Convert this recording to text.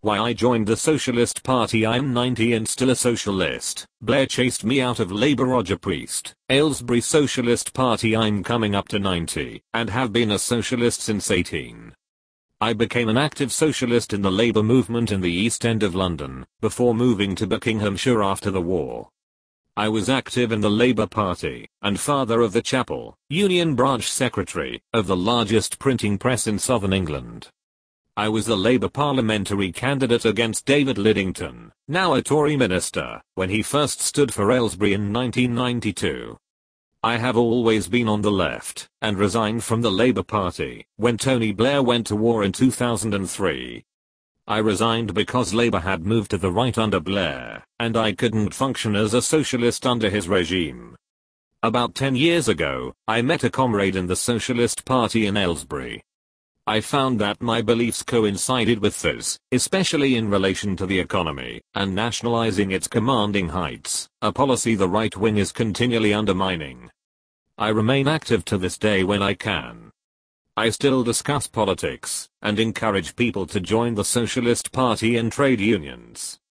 Why I joined the Socialist Party. I'm 90 and still a socialist. Blair chased me out of Labour. Roger Priest, Aylesbury Socialist Party. I'm coming up to 90 and have been a socialist since 18. I became an active socialist in the Labour movement in the East End of London before moving to Buckinghamshire after the war. I was active in the Labour Party and father of the Chapel Union branch secretary of the largest printing press in southern England. I was the Labour parliamentary candidate against David Lidington, now a Tory minister, when he first stood for Aylesbury in 1992. I have always been on the left and resigned from the Labour Party when Tony Blair went to war in 2003. I resigned because Labour had moved to the right under Blair, and I couldn't function as a socialist under his regime. About 10 years ago, I met a comrade in the Socialist Party in Aylesbury. I found that my beliefs coincided with his, especially in relation to the economy and nationalizing its commanding heights, a policy the right wing is continually undermining. I remain active to this day when I can. I still discuss politics and encourage people to join the Socialist Party and trade unions.